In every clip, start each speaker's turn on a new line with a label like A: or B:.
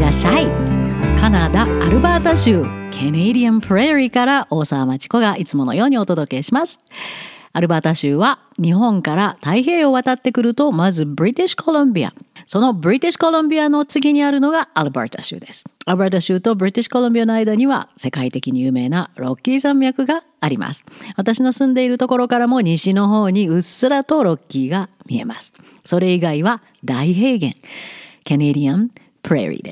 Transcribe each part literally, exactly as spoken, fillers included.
A: らっしゃい。カナダアルバータ州ケネディアンプレーリーから大沢まちこがいつものようにお届けします。アルバータ州は日本から太平洋を渡ってくるとまずブリティッシュコロンビア、そのブリティッシュコロンビアの次にあるのがアルバータ州です。アルバータ州とブリティッシュコロンビアの間には世界的に有名なロッキー山脈があります。私の住んでいるところからも西の方にうっすらとロッキーが見えます。それ以外は大平原、ケネディアンプレーリーです。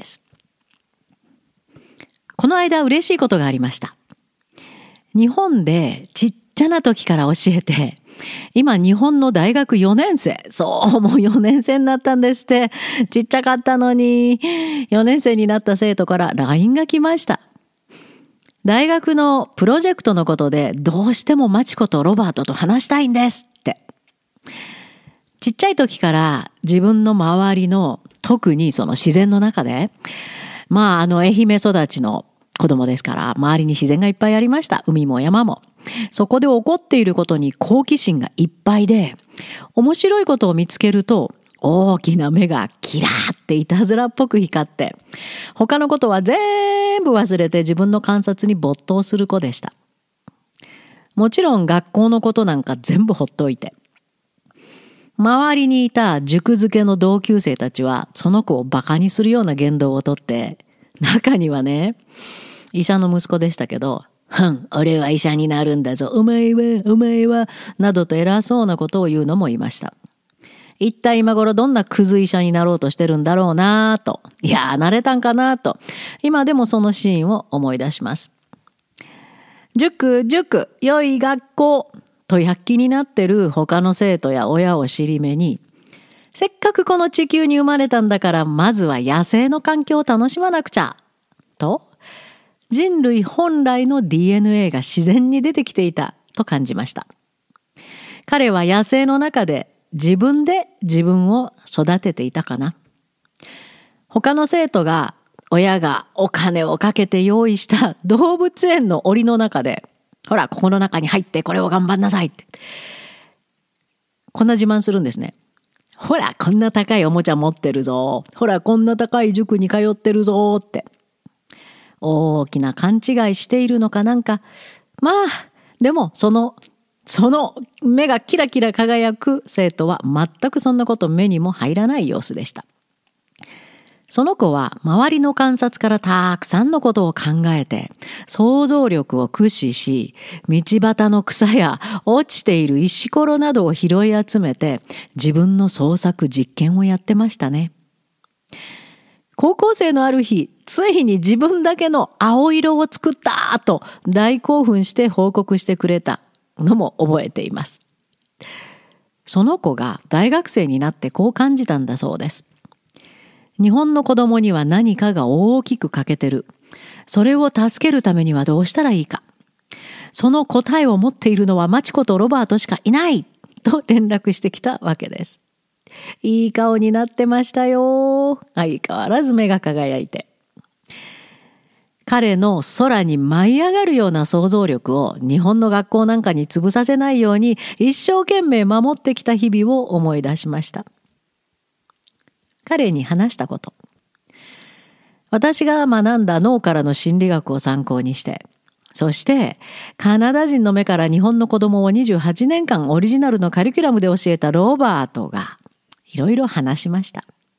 A: この間嬉しいことがありました。日本でちっちゃな時から教えて、今日本の大学よねん生、そうもうよねん生になったんですって。ちっちゃかったのによねん生になった生徒から ライン が来ました。大学のプロジェクトのことでどうしてもマチコとロバートと話したいんですって。ちっちゃい時から自分の周りの特にその自然の中で、まああの愛媛育ちの子供ですから周りに自然がいっぱいありました。海も山も。そこで起こっていることに好奇心がいっぱいで、面白いことを見つけると大きな目がキラーっていたずらっぽく光って、他のことは全部忘れて自分の観察に没頭する子でした。もちろん学校のことなんか全部ほっといて、周りにいた塾漬けの同級生たちはその子をバカにするような言動をとって、中にはね、医者の息子でしたけど、ふん、俺は医者になるんだぞ、お前は、お前は、などと偉そうなことを言うのもいました。一体今頃どんなクズ医者になろうとしてるんだろうなぁと、いやー、慣れたんかなと、今でもそのシーンを思い出します。塾、塾、良い学校と躍起になってる他の生徒や親を尻目に、せっかくこの地球に生まれたんだからまずは野生の環境を楽しまなくちゃと、人類本来の ディーエヌエー が自然に出てきていたと感じました。彼は野生の中で自分で自分を育てていたかな。他の生徒が親がお金をかけて用意した動物園の檻の中で、ほらここの中に入ってこれを頑張んなさいってこんな自慢するんですね。ほらこんな高いおもちゃ持ってるぞ、ほらこんな高い塾に通ってるぞって大きな勘違いしているのかなんか、まあでもそのその目がキラキラ輝く生徒は全くそんなこと目にも入らない様子でした。その子は周りの観察からたくさんのことを考えて想像力を駆使し、道端の草や落ちている石ころなどを拾い集めて自分の創作実験をやってましたね。高校生のある日、ついに自分だけの青色を作ったと大興奮して報告してくれたのも覚えています。その子が大学生になってこう感じたんだそうです。日本の子供には何かが大きく欠けてる。それを助けるためにはどうしたらいいか。その答えを持っているのはマチコとロバートしかいないと連絡してきたわけです。いい顔になってましたよ。相変わらず目が輝いて。彼の空に舞い上がるような想像力を日本の学校なんかに潰させないように一生懸命守ってきた日々を思い出しました。彼に話したこと。私が学んだ脳からの心理学を参考にして、そしてカナダ人の目から日本の子供をにじゅうはちねんかんオリジナルのカリキュラムで教えたロバートがいろいろ話しました。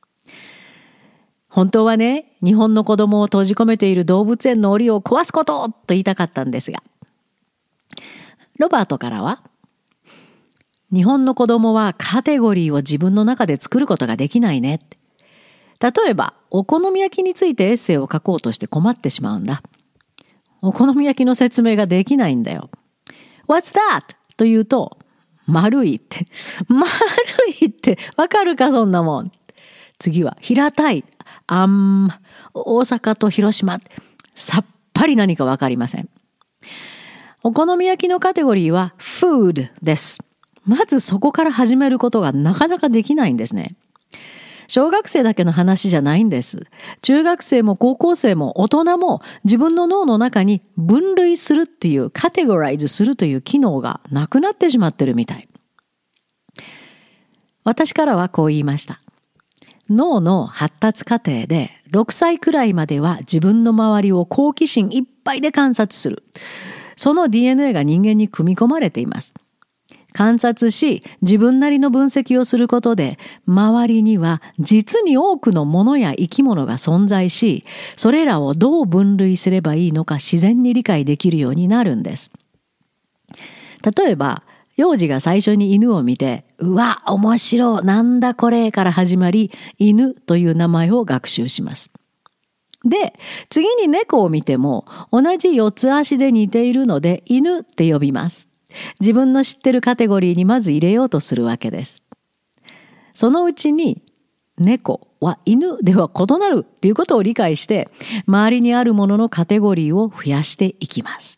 A: 本当はね、日本の子供を閉じ込めている動物園の檻を壊すことと言いたかったんですが、ロバートからは、日本の子供はカテゴリーを自分の中で作ることができないね。例えば、お好み焼きについてエッセイを書こうとして困ってしまうんだ。お好み焼きの説明ができないんだよ。What's that? と言うと、丸いって。丸いってわかるかそんなもん。次は平たい。あん、大阪と広島。さっぱり何かわかりません。お好み焼きのカテゴリーは food です。まずそこから始めることがなかなかできないんですね。小学生だけの話じゃないんです。中学生も高校生も大人も自分の脳の中に分類するっていうカテゴライズするという機能がなくなってしまってるみたい。私からはこう言いました。脳の発達過程でろくさいくらいまでは自分の周りを好奇心いっぱいで観察する。その ディーエヌエー が人間に組み込まれています。観察し、自分なりの分析をすることで、周りには実に多くのものや生き物が存在し、それらをどう分類すればいいのか自然に理解できるようになるんです。例えば、幼児が最初に犬を見て、うわ、面白い、なんだこれから始まり、犬という名前を学習します。で、次に猫を見ても、同じ四つ足で似ているので、犬って呼びます。自分の知ってるカテゴリーにまず入れようとするわけです。そのうちに、猫は犬では異なるっていうことを理解して、周りにあるもののカテゴリーを増やしていきます。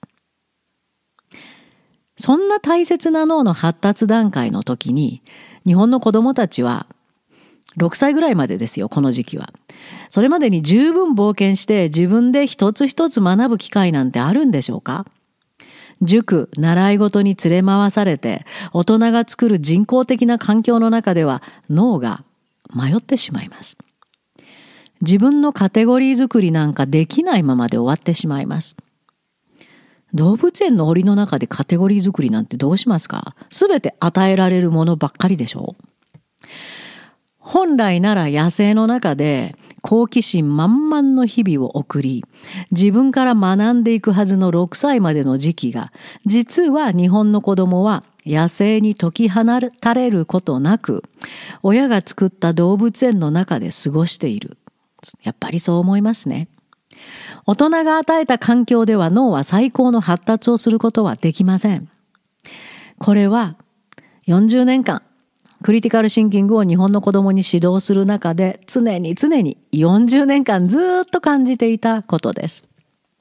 A: そんな大切な脳の発達段階の時に、日本の子どもたちは、ろくさいぐらいまでですよ、この時期は。それまでに十分冒険して自分で一つ一つ学ぶ機会なんてあるんでしょうか？塾、習い事に連れ回されて、大人が作る人工的な環境の中では脳が迷ってしまいます。自分のカテゴリー作りなんかできないままで終わってしまいます。動物園の檻の中でカテゴリー作りなんてどうしますか？すべて与えられるものばっかりでしょう。本来なら野生の中で好奇心満々の日々を送り、自分から学んでいくはずのろくさいまでの時期が、実は日本の子供は野生に解き放たれることなく、親が作った動物園の中で過ごしている。やっぱりそう思いますね。大人が与えた環境では脳は最高の発達をすることはできません。これはよんじゅうねんかんクリティカルシンキングを日本の子供に指導する中で常に常によんじゅうねんかんずっと感じていたことです。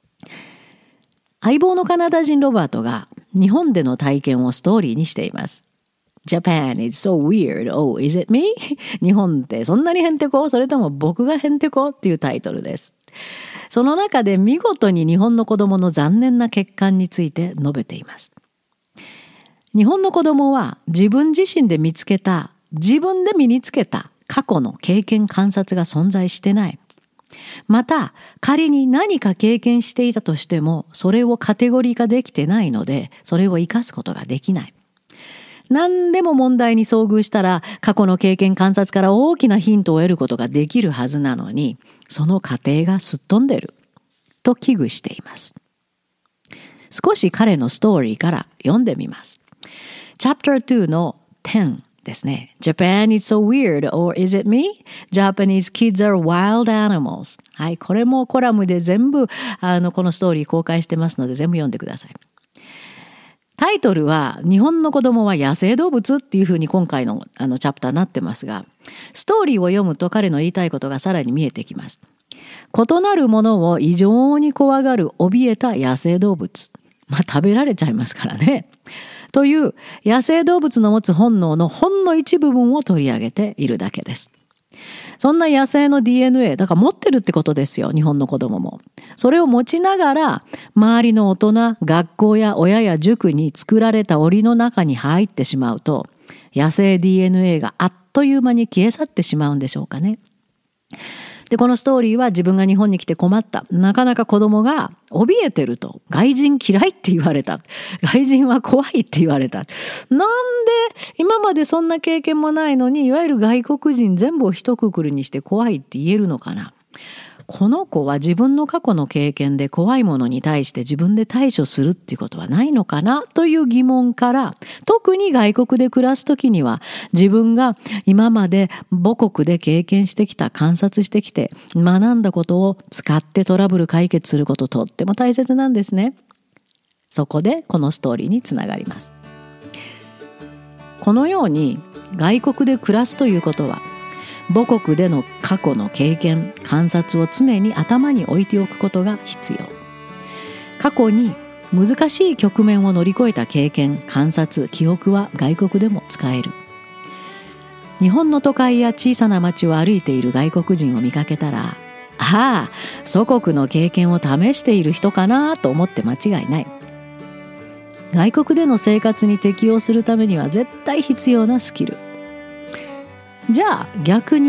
A: 相棒のカナダ人ロバートが日本での体験をストーリーにしています。Japan is so weird. Oh, is it me? 日本ってそんなにへんてこ？それとも僕がへんてこ？っていうタイトルです。その中で見事に日本の子供の残念な欠陥について述べています。日本の子供は自分自身で見つけた、自分で身につけた過去の経験観察が存在してない。また、仮に何か経験していたとしても、それをカテゴリー化できてないので、それを生かすことができない。何でも問題に遭遇したら、過去の経験観察から大きなヒントを得ることができるはずなのに、その過程がすっ飛んでると危惧しています。少し彼のストーリーから読んでみます。チャプターにのじゅうですね。Japan is so weird, or is it me? Japanese kids are wild animals. はい、これもコラムで全部あのこのストーリー公開してますので全部読んでください。タイトルは日本の子供は野生動物っていうふうに今回のあのチャプターになってますが、ストーリーを読むと彼の言いたいことがさらに見えてきます。異なるものを異常に怖がる怯えた野生動物。まあ食べられちゃいますからね。という野生動物の持つ本能のほんの一部分を取り上げているだけです。そんな野生の ディーエヌエー、だから持ってるってことですよ、日本の子供も。それを持ちながら、周りの大人、学校や親や塾に作られた檻の中に入ってしまうと、野生 ディーエヌエー があっという間に消え去ってしまうんでしょうかね。で、このストーリーは自分が日本に来て困った。なかなか子供が怯えてると。外人嫌いって言われた。外人は怖いって言われた。なんで今までそんな経験もないのに、いわゆる外国人全部を一括りにして怖いって言えるのかな。この子は自分の過去の経験で怖いものに対して自分で対処するっていうことはないのかなという疑問から、特に外国で暮らすときには自分が今まで母国で経験してきた、観察してきて学んだことを使ってトラブル解決することとっても大切なんですね。そこでこのストーリーにつながります。このように外国で暮らすということは、母国での過去の経験、観察を常に頭に置いておくことが必要。過去に難しい局面を乗り越えた経験、観察、記憶は外国でも使える。日本の都会や小さな町を歩いている外国人を見かけたら、ああ、祖国の経験を試している人かなと思って間違いない。外国での生活に適応するためには絶対必要なスキル。じゃあ逆に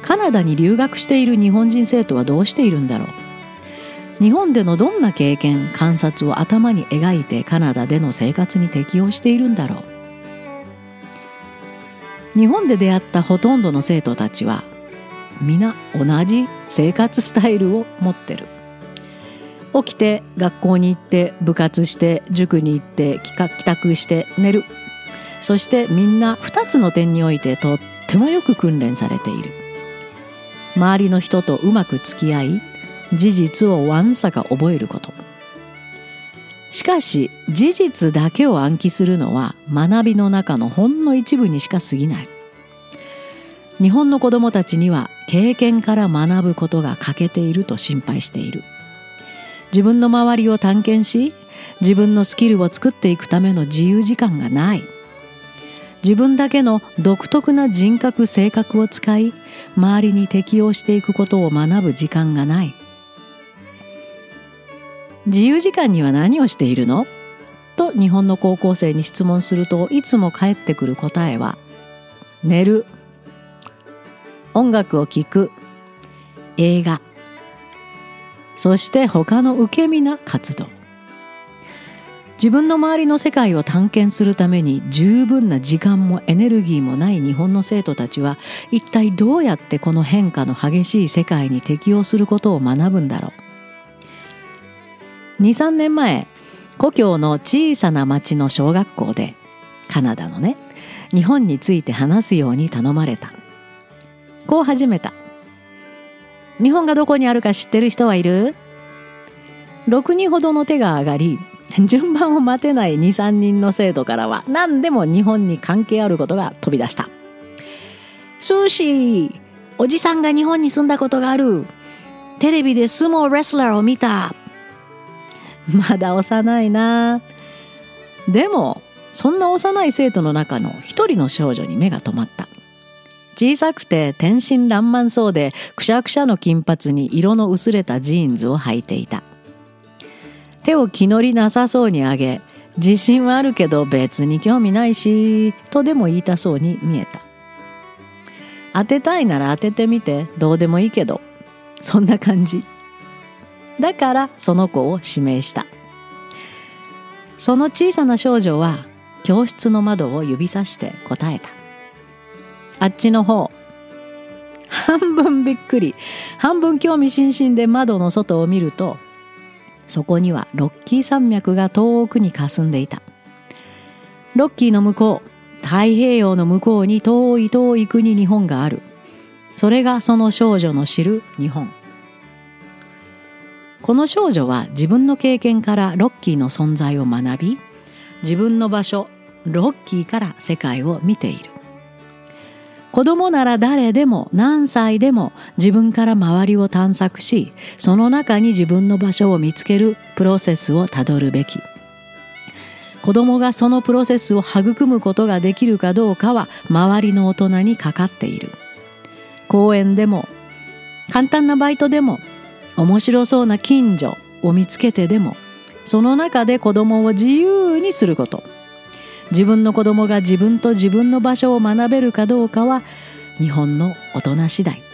A: カナダに留学している日本人生徒はどうしているんだろう。日本でのどんな経験、観察を頭に描いてカナダでの生活に適応しているんだろう。日本で出会ったほとんどの生徒たちは皆同じ生活スタイルを持ってる。起きて学校に行って部活して塾に行って帰宅して寝る。そしてみんなふたつの点においてとってもよく訓練されている。周りの人とうまく付き合い、事実をわんさか覚えること。しかし事実だけを暗記するのは学びの中のほんの一部にしか過ぎない。日本の子どもたちには経験から学ぶことが欠けていると心配している。自分の周りを探検し、自分のスキルを作っていくための自由時間がない。自分だけの独特な人格性格を使い、周りに適応していくことを学ぶ時間がない。自由時間には何をしているの？と日本の高校生に質問すると、いつも返ってくる答えは、寝る、音楽を聴く、映画、そして他の受け身な活動。自分の周りの世界を探検するために十分な時間もエネルギーもない日本の生徒たちは、一体どうやってこの変化の激しい世界に適応することを学ぶんだろう。に、さんねんまえ、故郷の小さな町の小学校で、カナダのね、日本について話すように頼まれた。こう始めた。日本がどこにあるか知ってる人はいる？ろくにんほどの手が上がり、順番を待てないに、さんにんの生徒からは何でも日本に関係あることが飛び出した。スーシー、おじさんが日本に住んだことがある。テレビで相撲レスラーを見た。まだ幼いな。でもそんな幼い生徒の中の一人の少女に目が留まった。小さくて天真爛漫そうで、くしゃくしゃの金髪に色の薄れたジーンズを履いていた。手を気乗りなさそうに上げ、自信はあるけど別に興味ないし、とでも言いたそうに見えた。当てたいなら当ててみて、どうでもいいけど、そんな感じ。だからその子を指名した。その小さな少女は教室の窓を指さして答えた。あっちの方。半分びっくり、半分興味津々で窓の外を見ると、そこにはロッキー山脈が遠くに霞んでいた。ロッキーの向こう、太平洋の向こうに遠い遠い国日本がある。それがその少女の知る日本。この少女は自分の経験からロッキーの存在を学び、自分の場所、ロッキーから世界を見ている。子供なら誰でも何歳でも自分から周りを探索し、その中に自分の場所を見つけるプロセスをたどるべき。子供がそのプロセスを育むことができるかどうかは周りの大人にかかっている。公園でも簡単なバイトでも面白そうな近所を見つけてでも、その中で子供を自由にすること。自分の子供が自分と自分の場所を学べるかどうかは日本の大人次第。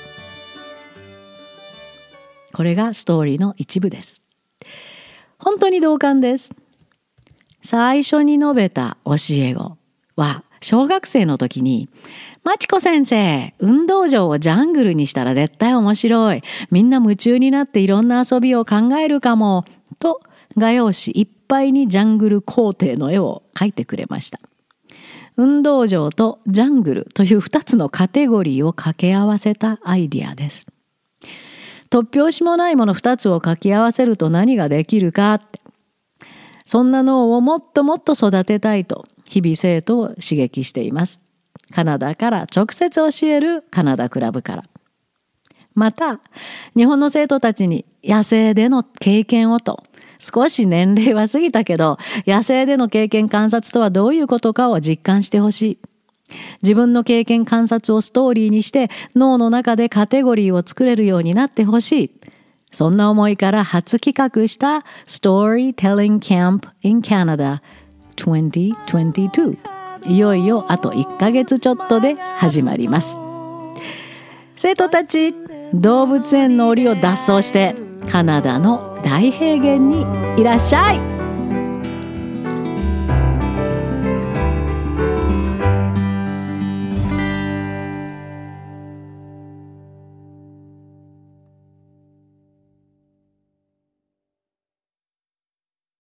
A: これがストーリーの一部です。本当に同感です。最初に述べた教え子は小学生の時に、まちこ先生、運動場をジャングルにしたら絶対面白い。みんな夢中になっていろんな遊びを考えるかも。と画用紙いっぱいにジャングル校庭の絵を描いてくれました。運動場とジャングルというふたつのカテゴリーを掛け合わせたアイディアです。突拍子もないものふたつを掛け合わせると何ができるかって。そんな脳をもっともっと育てたいと日々生徒を刺激しています。カナダから直接教えるカナダクラブから。また日本の生徒たちに野生での経験をと、少し年齢は過ぎたけど野生での経験観察とはどういうことかを実感してほしい。自分の経験観察をストーリーにして脳の中でカテゴリーを作れるようになってほしい。そんな思いから初企画した Storytelling Camp in Canada にせんにじゅうに。いよいよあといっかげつちょっとで始まります。 生徒たち、動物園の檻を脱走してカナダの大平原にいらっしゃい。